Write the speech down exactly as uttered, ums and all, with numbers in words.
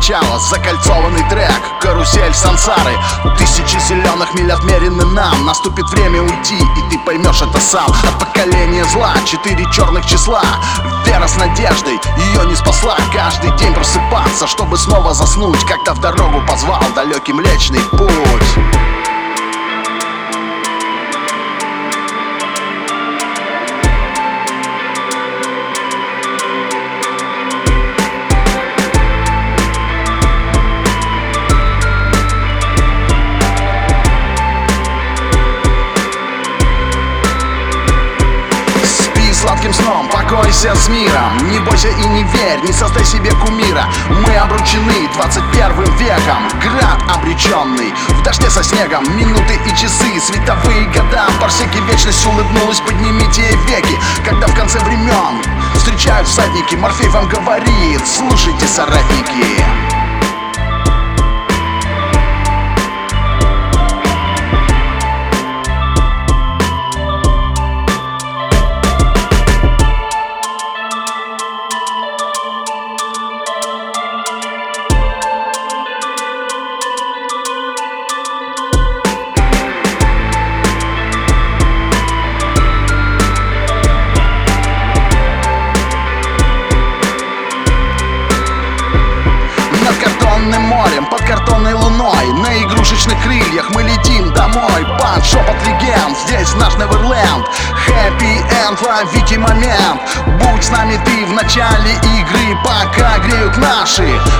начало. Закольцованный трек, карусель сансары. Тысячи зеленых миль отмерены нам. Наступит время уйти, и ты поймешь это сам. От поколения зла четыре черных числа. Вера с надеждой ее не спасла. Каждый день просыпаться, чтобы снова заснуть, когда в дорогу позвал далекий Млечный Путь. Сладким сном, покойся с миром. Не бойся и не верь, не создай себе кумира. Мы обручены двадцать первым веком. Град обреченный в дожде со снегом. Минуты и часы, световые года. Парсеки вечность улыбнулась, поднимите веки. Когда в конце времен встречают всадники, Морфей вам говорит: слушайте, соратники. Морем, под картонной луной, на игрушечных крыльях мы летим домой. Под шепот легенд, здесь наш Неверленд. Хэппи энд, ловите момент. Будь с нами ты в начале игры, пока греют наши